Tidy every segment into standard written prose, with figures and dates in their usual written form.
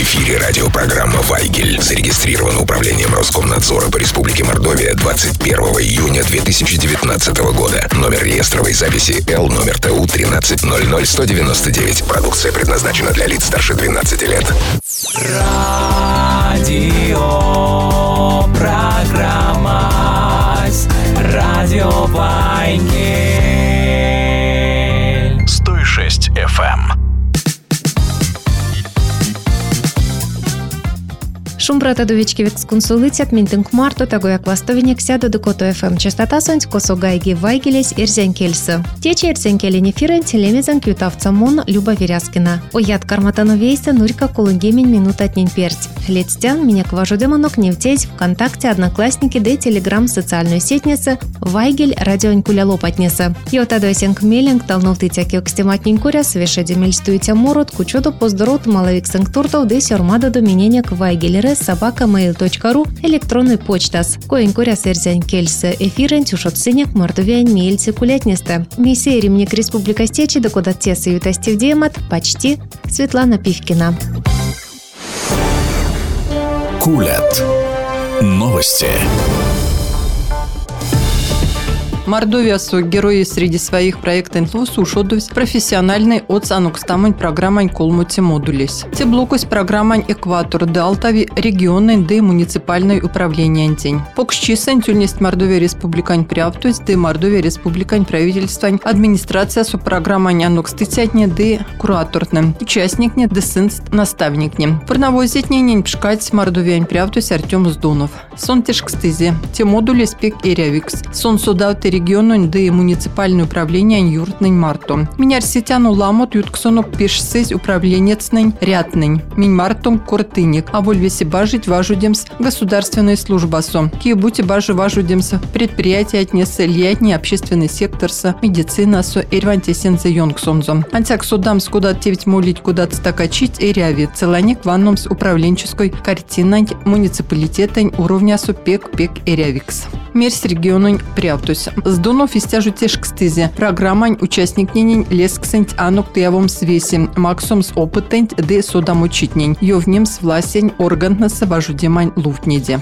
эфире радиопрограмма «Вайгель». Зарегистрирована Управлением Роскомнадзора по Республике Мордовия 21 июня 2019 года. Номер реестровой записи Л номер ТУ 1300199. Продукция предназначена для лиц старше 12 лет. Радиопрограмма «Радио Вайгель». 106 FM. Шумбрата довичкевикс консулицят минтинг марто таго як ластовинек сяду до кото ФМ. Частота сонь косо гайги вайгелес ирзянкельсы. Тече ирзянкелен эфирен телемезан кютавца мон Люба Веряскина. Оят карматану вейса нурька кулунгемень минут отнень перть. Летстян меня кважу демонок не втесь ВКонтакте, Одноклассники, да Телеграм, социальную сетницы Вайгель радионь куля лопатница. Йотадойсенг мелинг талнул ты тяки окстематнень куря свеше демельстуете морот кучоду поздорот маловик сенктуртов да сёрмада до мененек Вайгель @mail.ru электронный почтас. Коин куря сэрзянь кельсы эфирен тюшот сынек мордовян мельцы кулятнесты. Миссия ремник Республика Стечи да куда тесы ютастив демат почти Светлана Пивкина. Кулят. Новости. Мордовия со герои среди своих проектов ушодовсь профессиональный от санукстамань программань колмути модулись. Те блокусь программань экватор да Алтави регионный да муниципальное управление антень. Покшчисен тюльнесть Мордовия республикань приавтусь да Мордовия республикань правительствань администрация со программань анукстытятне да кураторным. Участникне да сын наставникне. Порновозитне нень пшкать Мордовиань приавтусь Артем Сдонов. Сон тешкстызи. Те модули спек и рявикс. Сон судавты региону да и муниципальное управление юртнень марто. Миняр сетяну ламот ютксонок пешсыз управленецнень ряднень. Минь мартом кортыник. А вольвеси бажить важудемс государственной службасо. Киебути бажи важудемс предприятия отнесы лиятни общественный секторса медицина со эрвантесензе йонгсонзо. Антяк судам скуда тевить молить куда-то стакачить и ряви. Целаник ванном с управленческой картиной муниципалитетень уровня со пек и рявикс. Мерс региону приавтусь. Сдонов истяжу тешкстызи. Программань участник ненень лесксенть анук тыявом свеси. Максом с опытенть де содам учитнень. Йовнем с власень органнаса важудемань луфтнеде.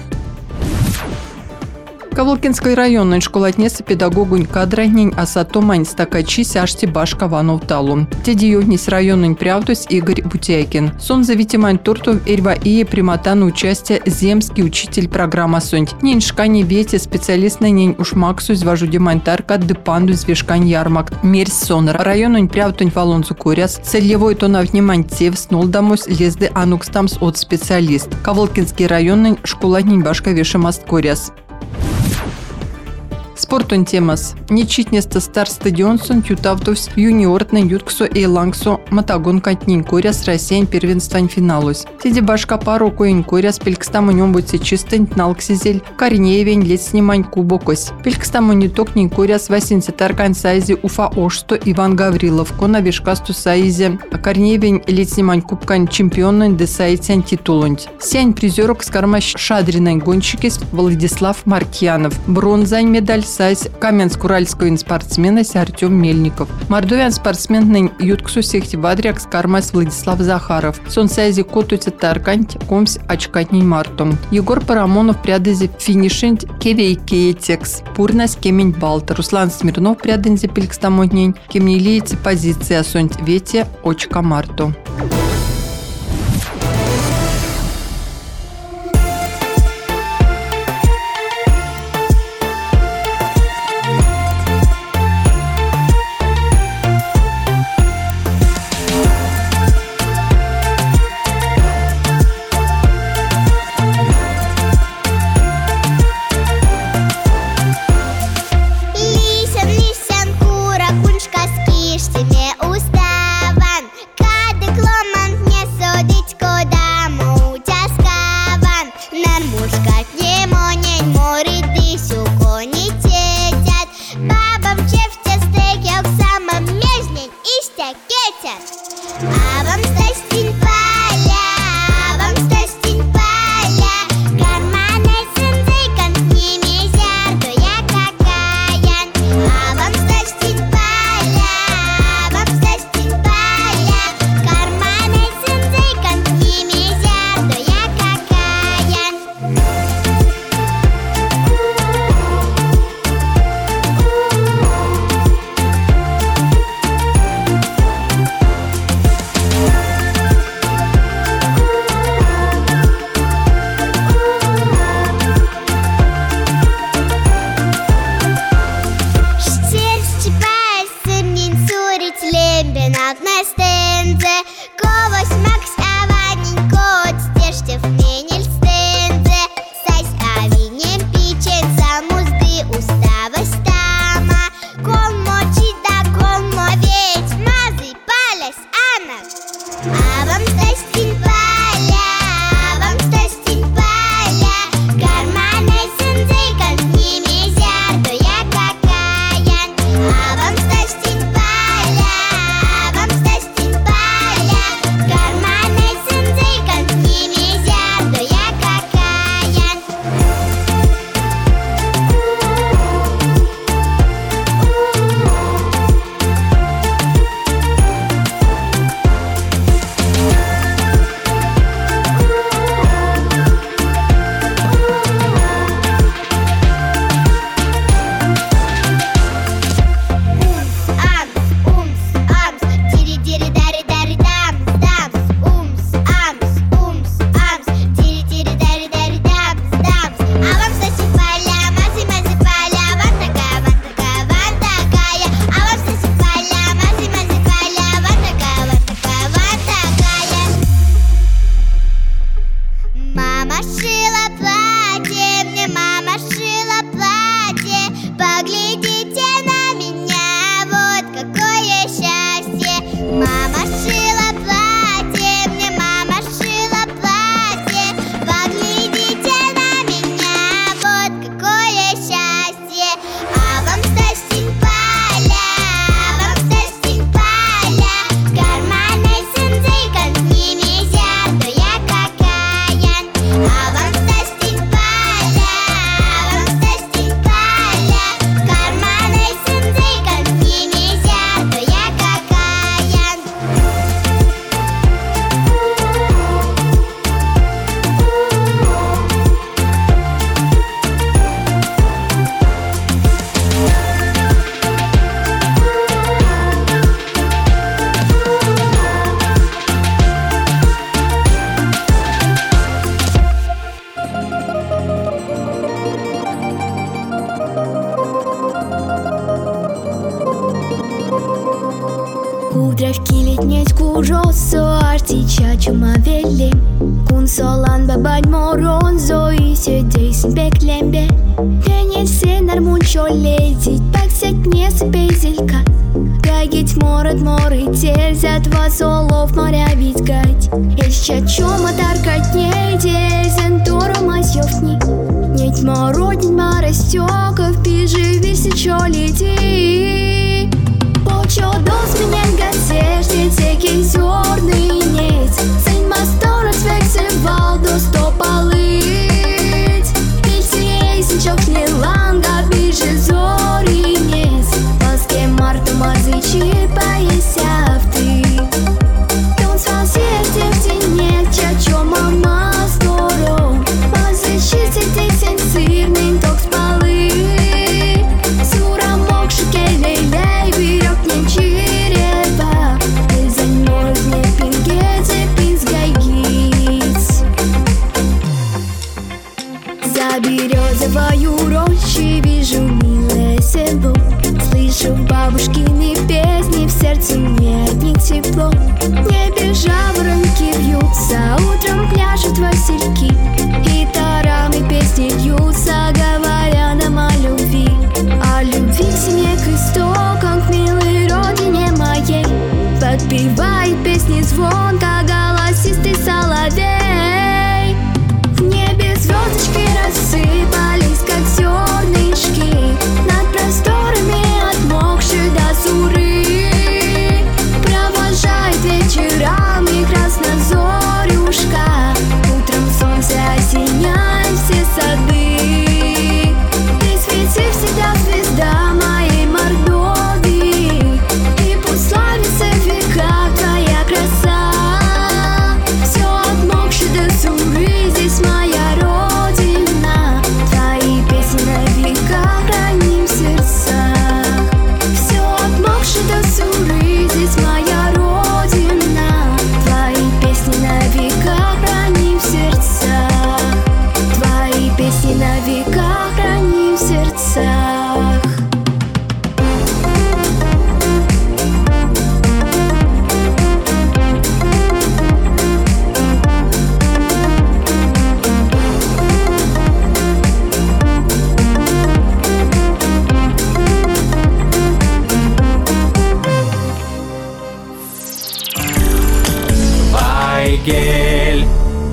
Каволкинской районной школотнеса педагогунь кадранень асатомань стакачи сяшти башка ванов талу. Теди йогнись районный прявдусь Игорь Бутяйкин. Сон завитимань тортов эрва ие приматану участие земский учитель программа сонть. Нень шкани вете специалист на нень уж максусь важудемань тарка депандусь вешкань ярмак. Мерсь сон районный прявдунь валонцу куряс. Целевой тона внимань тев снул дамус лезды анукстамс от специалист. Каволкинский районный школотнень башка вешемаст куряс. Спортун темас. Нечитнеста стар стадион сон тютавтовс юниортный ютксо и лангсо матагон катнин коряс Россиян первенствань финалус. Теди башка пару коин коряс пелькстаму нёмбуце чистень налксизель корнеевень лет снимань кубокось. Пелькстаму не токнин коряс васинце таркань сайзе Уфа Ошто Иван Гаврилов кона вишкасту сайзе корнеевень лет снимань кубкань чемпионный де сайцян титулунь. Сянь призерок скармаш шадриной гонщикис Владислав Маркьянов. Бронзань медаль сайз Каменск-Уральского спортсмена Артем Мельников. Мордовян спортсмен ютксу сехти вадряк скармас Владислав Захаров. Сон сайзе котуте таркант комс очкатней мартом. Егор Парамонов прядызе финишент кевейкеетекс. Пурнас кемень балт. Руслан Смирнов прядынзе пелькстамотнень. Кемнилеете позиция сонть вете очка марто. Нельзя. на стенде, когось Макс Аваненько, стежте в менель стенде, сайс авинем пичен самузды уставость тама, колмо чита, колмо ведь мазы палясь ана. А вам стастин паля, а вам стастин паля, карманы сензейкан с ними зярду я какаян. А вам стастин паля, а вам стастин паля, карманы сензейкан с ними зярду я какаян. Мама шила платье, мне мама шила платье, поглядите на меня, вот какое счастье. Мама шила платье, мне мама шила платье, поглядите на меня, вот какое счастье. А вам стастин паля, а вам стастин паля, карманы сензейкан с ними зярду я какаян. А вам стастин паля, а вам стастин паля, карманы сензейкан с ними зярду я какаян. Kūdrev kilitņēs kūžos soārtīčā čumaveli, kun solan babaļ moronzo izsēdēsim peklembe. Tenesen ar munčo lēdzīt, paksēt nesapēziļka, gaigīt morot morītēļzēt vasolov marявīt gaid. Ešķa čoma tarkat nedēļzen toromas jofni, нет мородин марастёков, пижи висячо лети. Почо dos minien gadsēžtie ciekie zorni nec, Saņ mastoras veksel valdos to palīdz. Pilsies čokni langa bīži zori nec, Paskie martu maziči paiesyavti. Tons vēl sietevti niekča čoma mastoro, Maziči citiksen sirnin toks palīd. Sura mokšu kelei virok nečireva, Zaņ moros nepingēdze pins gaigīts. За березовою рощей вижу милое село, слышу бабушкины песни, в сердце мне от них тепло. В небе жаворонки вьются, утром пляшут васильки, гитарами песни льются, говоря нам о любви. О любви к семье, к истокам, к милой родине моей, подпевает песни звонко голосистый соловей. В небе звездочки рассыпались, как зернышки, над просторами отмокшей до суры. Провожает вечерами краснозорюшка, утром солнце осеняет все сады. Вайгель.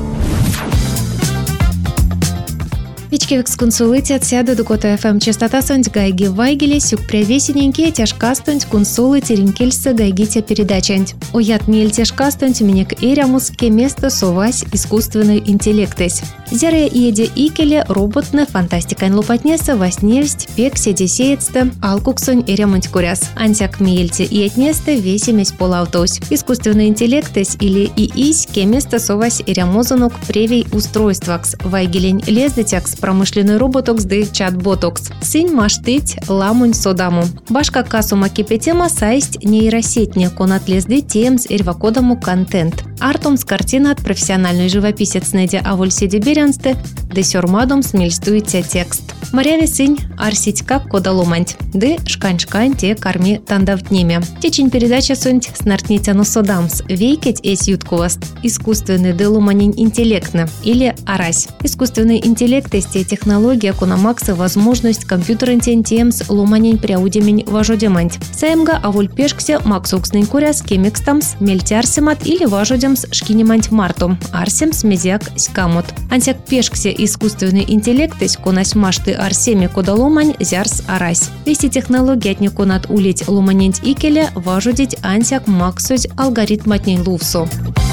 Вичкевикс консулитет сяду до Кото ФМ частота сонь гайги вайгели сюк превесененькие тяжкастонь консулы теренкельса гайгитя передачань. Уят мель тяжкастонь минек эрямуске место совась искусственный интеллектес. Зере еде икеле роботне фантастикань лопатнеса воснельсть пек седесеецте алкуксонь эрямонть куряс. Ансяк мельте и отнесте весемесь полаутось. Искусственный интеллектес или ИИС ке место совась эрямозунок превей устройствакс вайгелень лездетякс промышленный роботокс да чат-ботокс. Сынь маштыть ламунь содаму. Башка касума кипетема сайсть нейросетне конат лезды темс эрвакодаму контент. Артом с картина от профессиональный живописец Неди Авольседи Берянсте да сёрмадом смельстуется текст. Маряви сынь арситька кодаломанть, да шкань-шкань те карми тандавтнеме. Течень передача сонть снартницяну содамс, вейкеть эс юткуваст, искусственный делуманин интеллектны или арась. Искусственный интеллект есть технология кунамакса возможность компьютерентен темс луманин пряудемень важодеманть. Саемга аволь пешксе максуксный куряс кемикстамс мельтярсимат или важодемс шкинеманть мартом, арсемс мезяк скамот. Ансяк пешксе искусственный интеллект есть кунась машты арсеми кодаломань зярс арась. Вести технология от неконат улить луманинт икеля важудить ансяк максусь алгоритматней лувсу.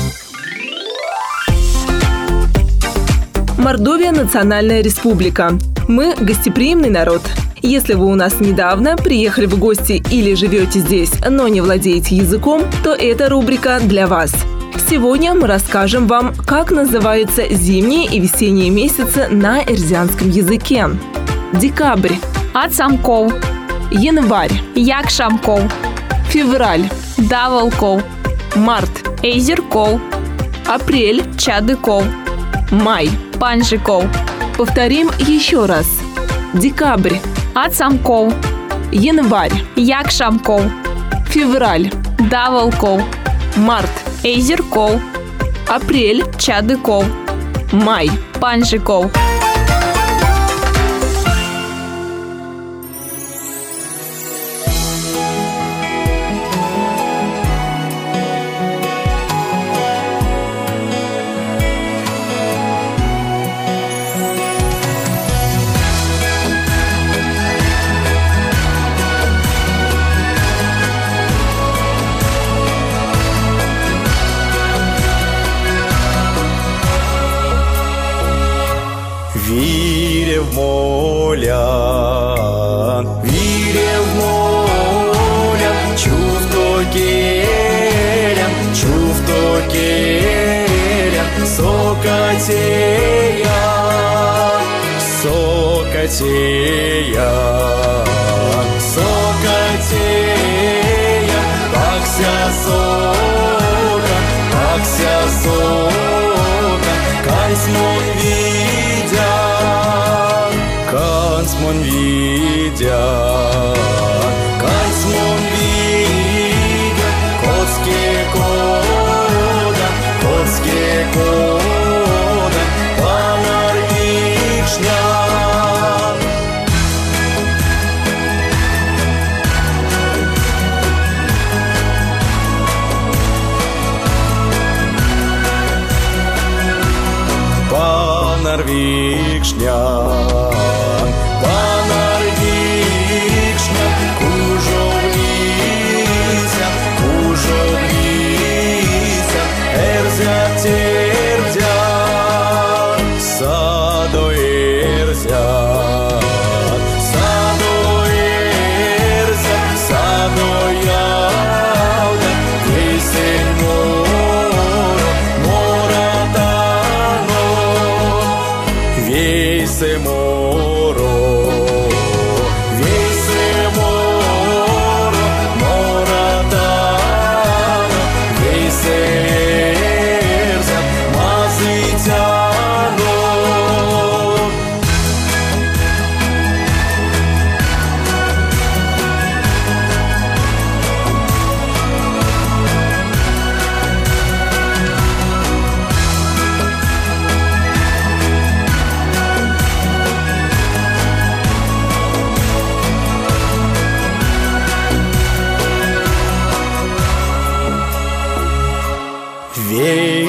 Мордовия – национальная республика. Мы – гостеприимный народ. Если вы у нас недавно приехали в гости или живете здесь, но не владеете языком, то эта рубрика для вас. Сегодня мы расскажем вам, как называются зимние и весенние месяцы на эрзянском языке. Декабрь – Ацамков. Январь – Якшамков. Февраль – Даволков. Март – Эйзерков. Апрель – Чадыков. Май. Панжиков. Повторим еще раз. Декабрь. Ацамков. Январь. Якшамков. Февраль. Даволков. Март. Эйзерков. Апрель. Чадыков. Май. Панжиков. Вире в моля, чувство келям, сокатея, акся сока, кайсмон видя, котске кода, панарвишня. Панарвишня.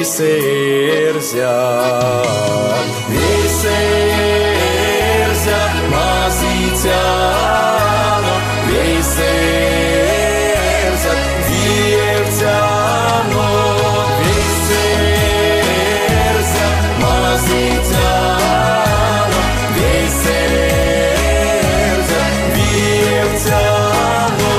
Veisērzja, mazīciāno, veisērzja, dievciāno, veisērzja, mazīciāno, veisērzja, dievciāno.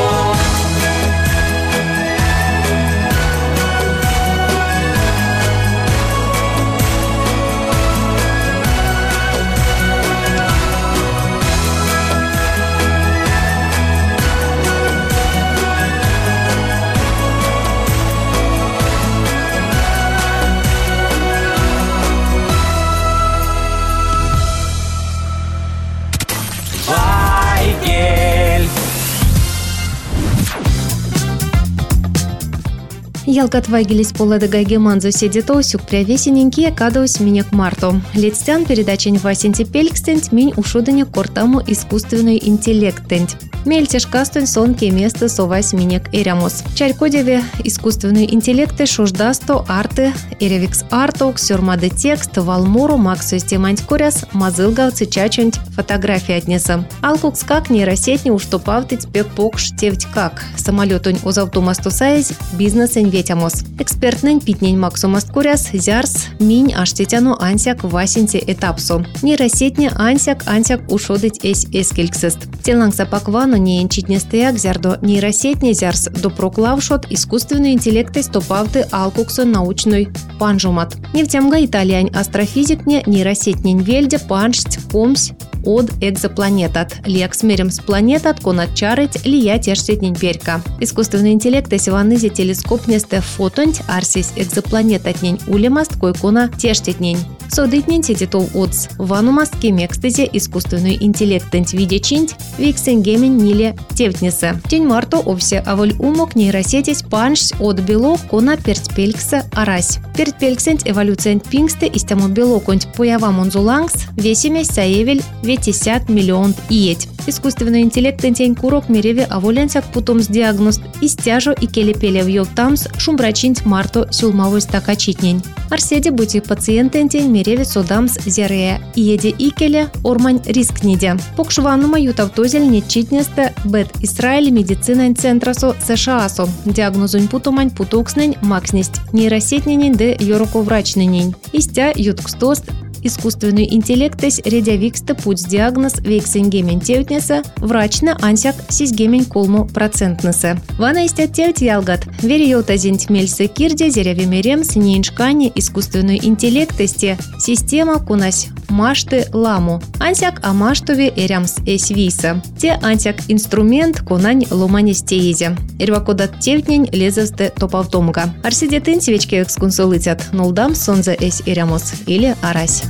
Ялгат Вайгелис полада гайге манзу седето сюк прявесененькие кадоус минек марто. Летстян передачень Васенти Пелькстент минь ушудане кортаму искусственный интеллектент. Мельтеш кастон сонке место совась минек эрямос. Чарькодеве искусственный интеллекте шуждасто арты, эревикс арток, сюрмады текст, валмуру, максу стеманть куряс, мазылгавцы чачунть фотографии отнеса. Алкукс как нейросетни уштопавтыть пекпокш тевть как. Самолетунь узавтумастусаясь бизнесень ветямос. Экспертнень питнень максу масткуряс, зярс, минь аштетяну ансяк васенте этапсу. Нейросетни ансяк ушодыть эсь эскельксест. Телангса паквану не энчитнестеяк зярдо нейросетни зярс допроклавшот искусственный интеллект стопавты алкуксу научной панжумат. Невтямга итальянь астрофизикне нейросетнень вельде паншць помсь от экзопланетат. Лекс меремс планетат конат чарыть лия тешсетнень перка. Искусственный интеллект сиванызе телескопнесте фотонть арсис экзопланетатнень улемаст койкона тештетнень. Содытнень сетитов отс. Ванумаст кемекстезе искусственный интеллектент видечинть виксенгемен ниле тевтнесе. Тень марто овсе аволь умок нейросетесь паншць от белок кона пертпельксе арась. Пертпельксент эволюциент пингсте истему белоконть появамонзулангс весемесь саевель 50 миллион иеть. Искусственный интеллект тень курок миреве аволенсяк путом с диагноз истяжо и келепеле в йовтамс шумбрачинть марто сюлмавой стакачитнень. Арседе бути пациентентень миреве содамс зерея иеде икеле ормань рискниде. Покшванума ютавтозель нечитнесте бет Израиль медицинань центрасо СШАСо. Диагнозунь путомань путокснень макснесть нейросетненень де йороковрачненень. Истя юткстост искусственный интеллектес редявиксте путь диагноз вейксенгемен тевтнеса врачна ансяк сизгемен колму процентнесе. Вана истят тевт ялгат. Вериотазинть мельсе кирде зерявимерем с нейншкани искусственный интеллектесте система кунась машты ламу. Ансяк амаштове эрямс эсвиса. Те ансяк инструмент конань ломанистеезе. Ирвакодат тевтнень лезасте топавтомга. Арсидетын свечки эксконсулытят. Нолдам сонзе эс эрямос или арась.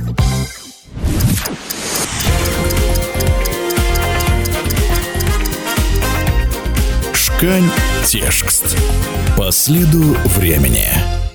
Шкань текст. По следу времени.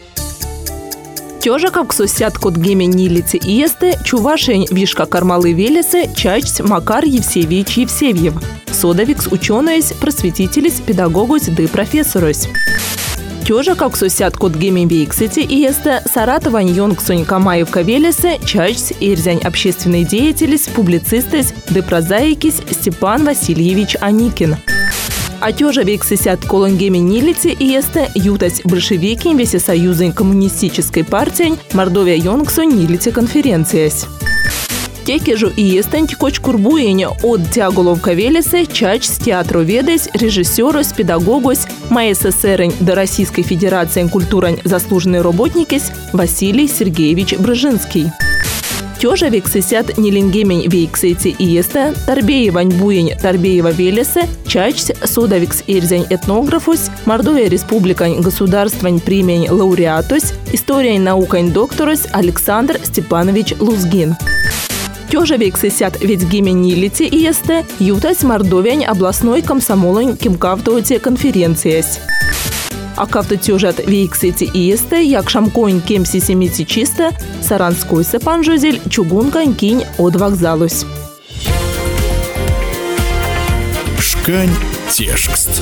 Тёжа как сосят кот гемен нилице иесте, чувашень вишка кармалы велесе, чачсь Макар Евсевьевич Евсевьев. Содавикс ученысь, просветителись, педагогусь да профессорось. Тёжа как сосят кот гемен вейксете иесте, Саратовань Йонгсонь Камаевка велесе, чачсь эрзянь общественный деятелись, публицистесь, да прозаикись Степан Васильевич Аникин. А тёжа вейксесят колонгемен нилице иесте, ютась большевики весе союзень коммунистической партии Мордовия Йонгсонь нилице конференциясь. Текежу иестень коч курбуене от тяголовка велесе, чачсь театроведесь, режиссерось, педагогось, МССР до Российской Федерации культурань заслуженный работникесь Василий Сергеевич Брыжинский. Тёжа вексесят нилингемень вейксети иесте, Тарбеевань буень Тарбеева велесе, чачсь содавикс эрзянь этнографус, Мордовия республикань государствань премень лауреатус, история наукань докторус Александр Степанович Лузгин. Тёжа вексесят ведь гемень нилите иесте, ютась Мордовиань областной комсомолань кемкавтоте конференциясь. А кавто тёжат вейксети иесте, як шамкоин кемси семити чисто, Саранской сапанжозель чугункань кинь от вокзалусь. Шкань текст.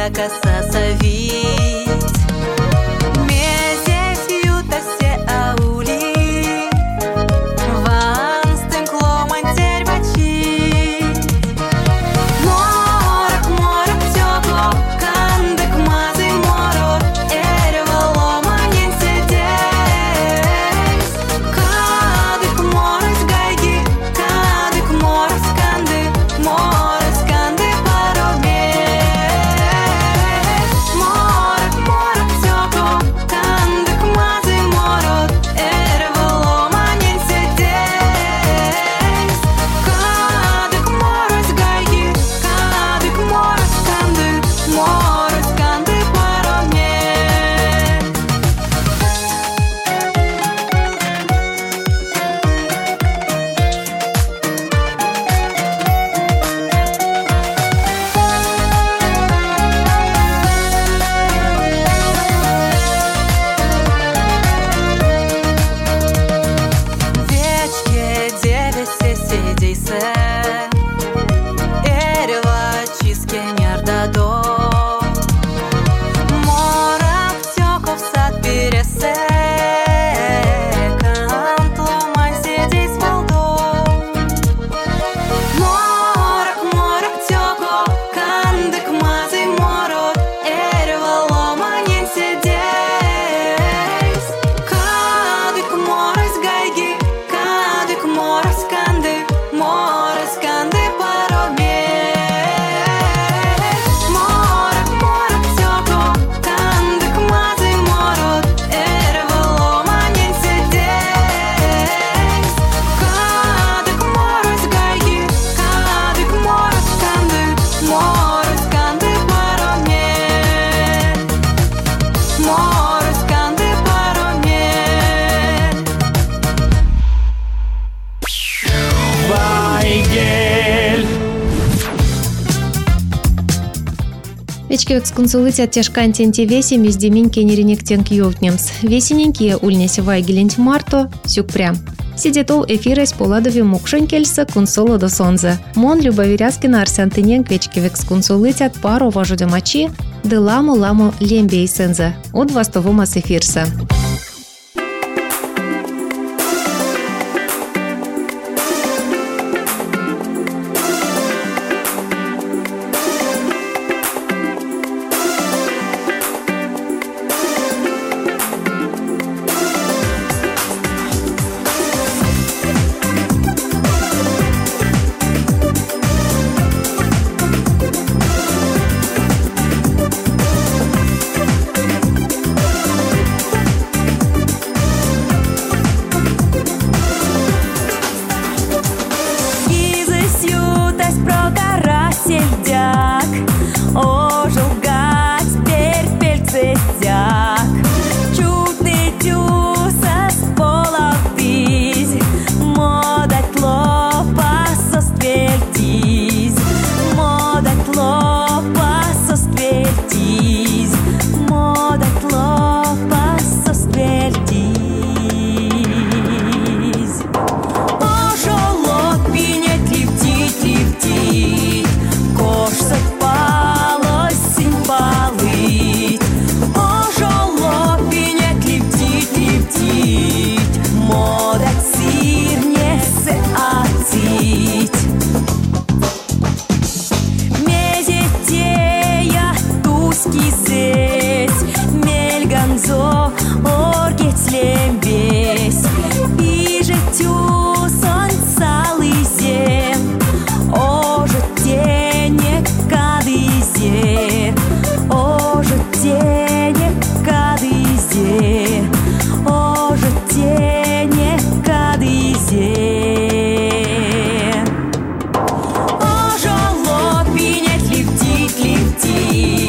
коса совить. Месяц юта се аули, ван стенкло мантер бачи. Морок, морок, тепло, кандык мазы морок, эрвало манен сидеть. Кадык мороз гайги, кадык мороз канды, мороз канды пароме. Морок, морок, тепло, кандык мазы морок, эрвало манен сидеть. Кадык мороз гайги, кадык мороз канды, мороз канды пароме. Вечке девять сидейся, эрева чиске нердадо. Морок тёков сад пересе, кантломан сидей с волдо. Морок, морок тёко, кандык мазы морок, эрвало манен сидей. Кадык мороз гайги, кадык мороз канды, мороз канды пароме. Морок, морок тёко, кандык мазы морок, эрвало манен сидей. Кадык мороз гайги, кадык мороз канды, мороз канды пароме. Мороз канды пароме. Вайгель. Вечке эксконсулыця тяжкан тенте весе мездемин кенеренек тенк йовтнемс. Весененькие ульнесе вайгелент марто, сюк прям. Сидетол эфирес поладови мукшен кельса кунсоло до сонзе. Мон любовиряскина арсантынен квечке эксконсулыцят пару важудемачи, де ламу лембей сензе. От вастовумас эфирса.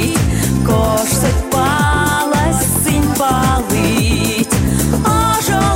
Кош сыпалась, сын полыть, ожог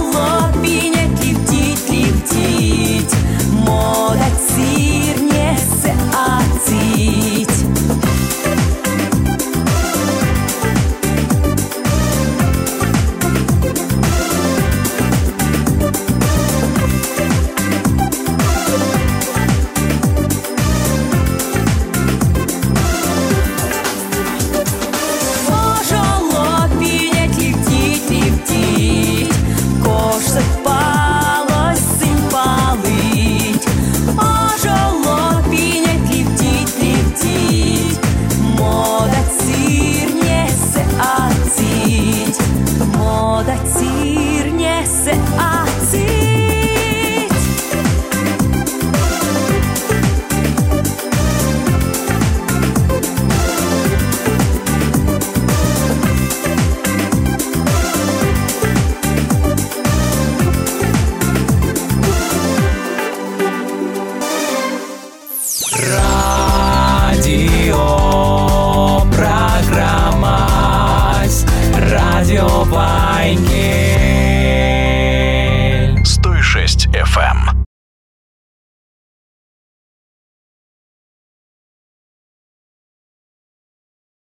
Вайгель. 106 FM.